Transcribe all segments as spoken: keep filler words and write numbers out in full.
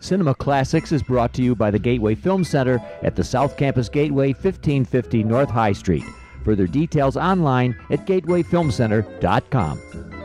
Cinema Classics is brought to you by the Gateway Film Center at the South Campus Gateway, fifteen fifty North High Street. Further details online at gateway film center dot com.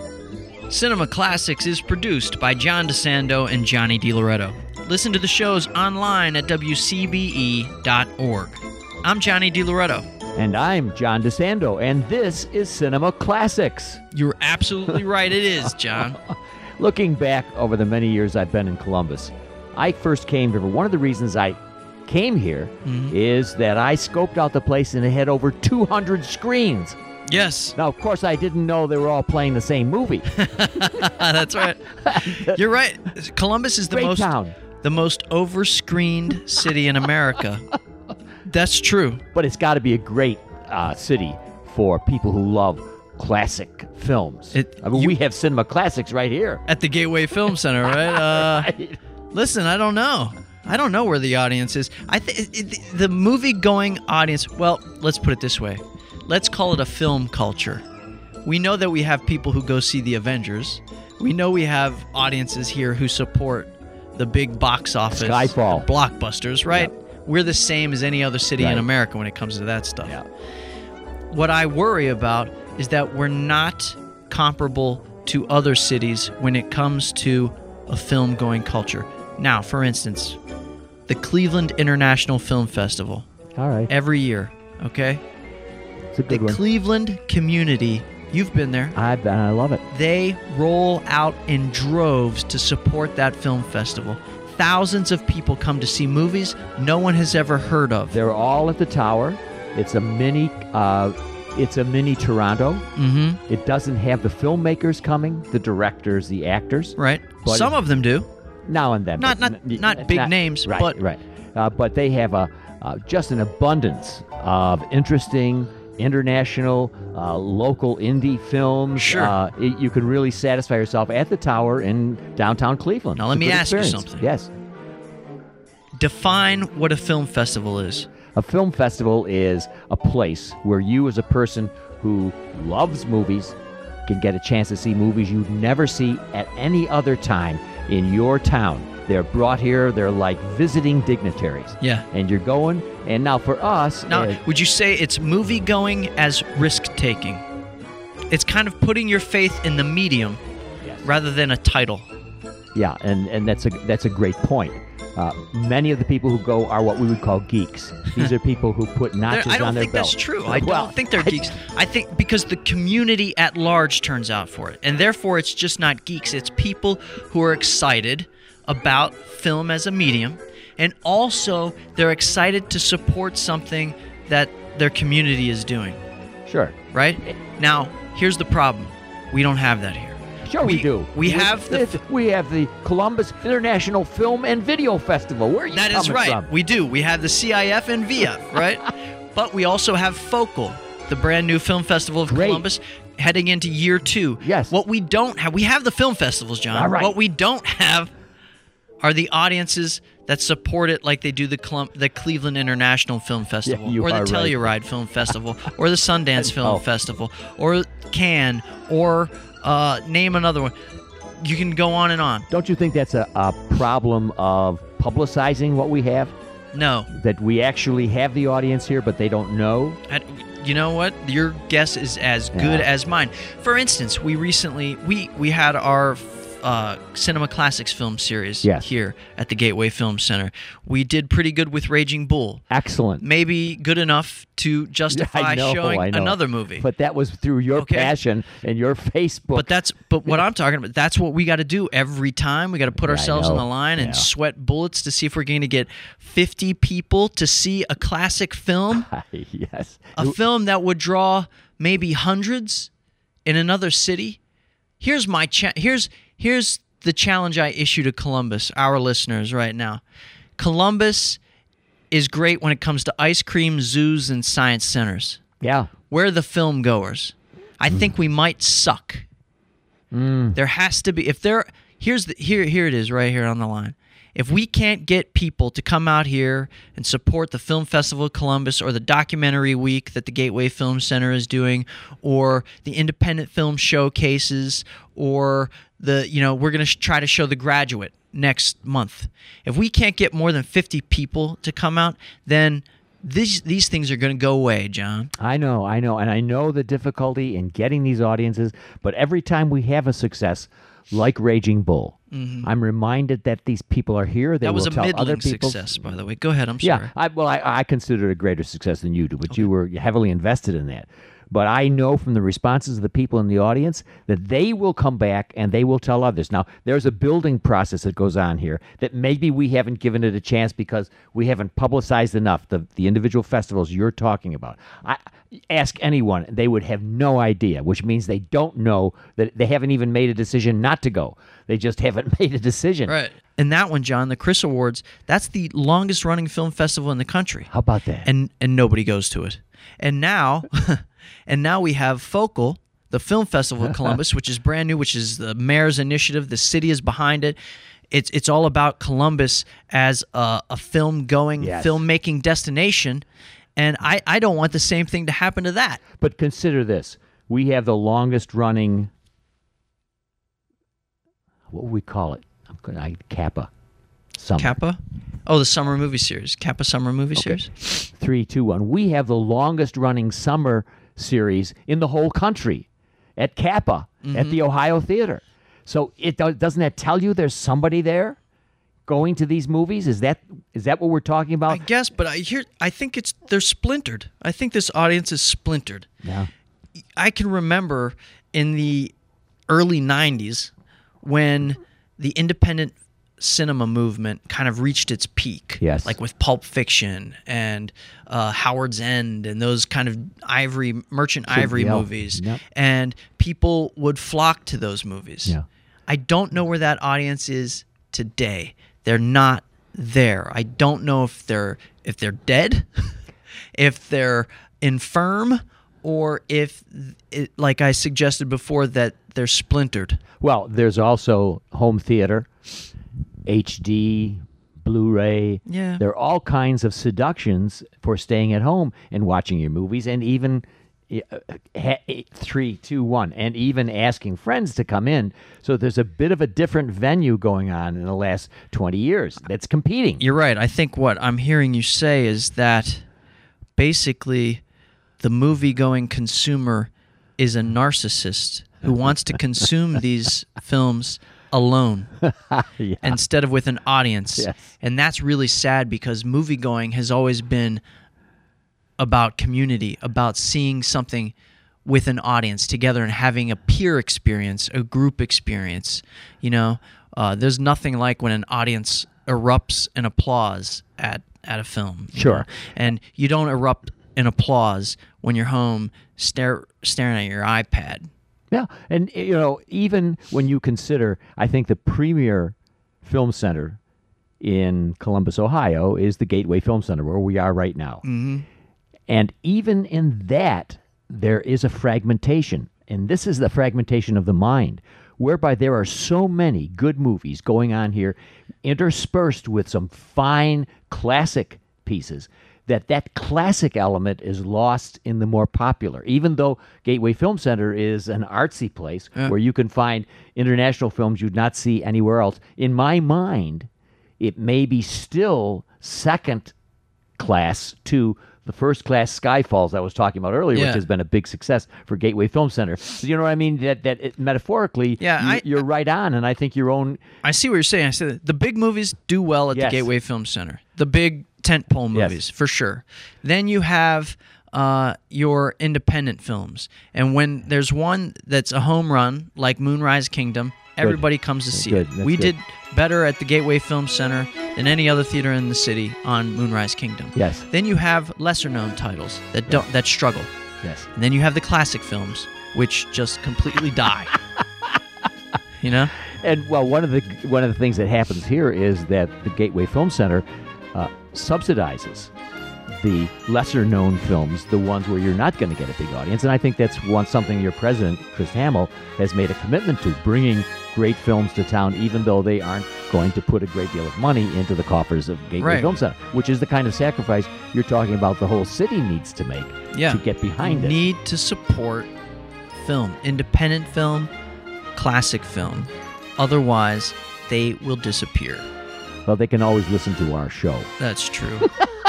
Cinema Classics is produced by John DeSando and Johnny DiLoretto. Listen to the shows online at w c b e dot org. I'm Johnny DiLoretto. And I'm John DeSando, and this is Cinema Classics. You're absolutely right, it is, John. Looking back over the many years I've been in Columbus, I first came here. One of the reasons I came here mm-hmm. is that I scoped out the place and it had over two hundred screens. Yes. Now, of course, I didn't know they were all playing the same movie. That's right. You're right. Columbus is the Great most town. the most overscreened city in America. That's true. But it's got to be a great uh, city for people who love classic films. It, I mean, you, we have Cinema Classics right here. At the Gateway Film Center, right? Uh, right. Listen, I don't know. I don't know where the audience is. I think the movie-going audience, well, let's put it this way. Let's call it a film culture. We know that we have people who go see the Avengers. We know we have audiences here who support the big box office Skyfall blockbusters, right? Yep. We're the same as any other city right. in America when it comes to that stuff. Yeah. What I worry about is that we're not comparable to other cities when it comes to a film-going culture. Now, for instance, the Cleveland International Film Festival. All right. Every year, okay? It's a good the one. Cleveland community, you've been there. I've been, I love it. They roll out in droves to support that film festival. Thousands of people come to see movies no one has ever heard of. They're all at the Tower. It's a mini, uh, it's a mini Toronto. Mm-hmm. It doesn't have the filmmakers coming, the directors, the actors. Right. Some of them do. Now and then. Not not n- not big not, names, right, but right. Uh, but they have a uh, just an abundance of interesting international, uh, local indie films. Sure. Uh, it, you can really satisfy yourself at the Tower in downtown Cleveland. Now let It's a me good ask experience. you something. Yes. Define what a film festival is. A film festival is a place where you, as a person who loves movies, can get a chance to see movies you'd never see at any other time in your town. They're brought here. They're like visiting dignitaries. Yeah. And you're going. And now for us... Now, uh, would you say it's movie-going as risk-taking? It's kind of putting your faith in the medium yes. rather than a title. Yeah, and, and that's a that's a great point. Uh, many of the people who go are what we would call geeks. These are people who put notches I don't on their think belt. that's true. I Well, don't think they're geeks. I think because the community at large turns out for it. And therefore, it's just not geeks. It's people who are excited about film as a medium. And also, they're excited to support something that their community is doing. Sure. Right? Now, here's the problem. We don't have that here. Sure we, We- do. we have the this- we have the Columbus International Film and Video Festival. Where are you That coming is right. from? We do. We have the C I F and V F, right? But we also have Focal, the brand new film festival of Great. Columbus, heading into year two. Yes. What we don't have, we have the film festivals, John. All right. What we don't have are the audiences that support it like they do the Colum- the Cleveland International Film Festival, you or the are right. Telluride Film Festival, or the Sundance Film Oh. Festival, or Cannes, or uh, name another one. You can go on and on. Don't you think that's a, a problem of publicizing what we have? No. That we actually have the audience here, but they don't know? I, you know what? Your guess is as good Yeah. as mine. For instance, we recently we we had our uh, Cinema Classics film series Yes. here at the Gateway Film Center. We did pretty good with Raging Bull. Excellent. Maybe good enough to justify I know, showing I know. another movie. But that was through your Okay. passion and your Facebook. But that's but what I'm talking about. That's what we got to do every time. We got to put Yeah, I ourselves on know. the line and Yeah. sweat bullets to see if we're going to get fifty people to see a classic film. yes. A film that would draw maybe hundreds in another city. Here's my cha- here's here's the challenge I issue to Columbus, our listeners right now. Columbus is great when it comes to ice cream, zoos, and science centers. Yeah. We're the film goers. I Mm. think we might suck. There has to be if there here's the here here it is right here on the line. If we can't get people to come out here and support the Film Festival of Columbus or the documentary week that the Gateway Film Center is doing or the independent film showcases or the, you know, we're going to sh- try to show The Graduate next month. If we can't get more than fifty people to come out, then these these things are going to go away, John. I know, I know, and I know the difficulty in getting these audiences, but every time we have a success, like Raging Bull, mm-hmm. I'm reminded that these people are here. They that was will a tell middling other people. success, by the way. Go ahead, I'm Yeah, sorry. I, well, I, I consider it a greater success than you do, but okay. you were heavily invested in that. But I know from the responses of the people in the audience that they will come back and they will tell others. Now, there's a building process that goes on here that maybe we haven't given it a chance because we haven't publicized enough the, the individual festivals you're talking about. I ask anyone, they would have no idea, which means they don't know that they haven't even made a decision not to go. They just haven't made a decision. Right. And that one, John, the Chris Awards, that's the longest running film festival in the country. How about that? And and nobody goes to it. And now and now we have Focal, the Film Festival of Columbus, which is brand new, which is the mayor's initiative. The city is behind it. It's it's all about Columbus as a, a film-going, yes. filmmaking destination. And I, I don't want the same thing to happen to that. But consider this. We have the longest running, what would we call it? I'm gonna, I, Kappa. Summer. Kappa? Oh, the summer movie series. Kappa summer movie okay. series? Three, two, one. We have the longest running summer series in the whole country at Kappa, mm-hmm. at the Ohio Theater. So it doesn't that tell you there's somebody there going to these movies? Is that is that what we're talking about? I guess, but I hear I think it's they're splintered. I think this audience is splintered. Yeah. I can remember in the early nineties when the independent cinema movement kind of reached its peak. Yes. Like with Pulp Fiction and uh, Howard's End and those kind of ivory merchant Should ivory yep. movies. Yep. And people would flock to those movies. Yeah. I don't know where that audience is today. They're not there. I don't know if they're if they're dead, if they're infirm, or if, it, like I suggested before, that they're splintered. Well, there's also home theater, H D, Blu-ray. Yeah. There are all kinds of seductions for staying at home and watching your movies, and even uh, three, two, one, and even asking friends to come in. So there's a bit of a different venue going on in the last twenty years that's competing. You're right. I think what I'm hearing you say is that basically the movie-going consumer is a narcissist who wants to consume these films alone yeah. instead of with an audience. Yes. And that's really sad because movie-going has always been about community, about seeing something with an audience together and having a peer experience, a group experience. You know, uh, there's nothing like when an audience erupts in applause at, at a film. Sure. Know? And you don't erupt in applause when you're home stare, staring at your iPad. Yeah, and you know, even when you consider, I think the premier film center in Columbus, Ohio, is the Gateway Film Center, where we are right now. Mm-hmm. And even in that, there is a fragmentation, and this is the fragmentation of the mind, whereby there are so many good movies going on here, interspersed with some fine classic pieces, that that classic element is lost in the more popular. Even though Gateway Film Center is an artsy place yeah. where you can find international films you'd not see anywhere else, in my mind, it may be still second class to the first class Skyfalls I was talking about earlier, yeah. which has been a big success for Gateway Film Center. So you know what I mean? That that it, metaphorically, yeah, you, I, you're right on, and I think your own. I see what you're saying. I said the big movies do well at Yes. the Gateway Film Center. The big tentpole movies, Yes. for sure. Then you have uh, your independent films, and when there's one that's a home run, like Moonrise Kingdom, everybody comes to see Good. it. That's We good. did better at the Gateway Film Center than any other theater in the city on Moonrise Kingdom. Yes. Then you have lesser-known titles that don't that struggle. Yes. And then you have the classic films, which just completely die. You know? And well, one of the one of the things that happens here is that the Gateway Film Center uh, subsidizes the lesser-known films, the ones where you're not going to get a big audience. And I think that's one something your president, Chris Hamill, has made a commitment to, bringing great films to town, even though they aren't going to put a great deal of money into the coffers of Gateway Right. Film Center, which is the kind of sacrifice you're talking about the whole city needs to make Yeah. to get behind you it. need to support film, independent film, classic film. Otherwise, they will disappear. Well, they can always listen to our show. That's true.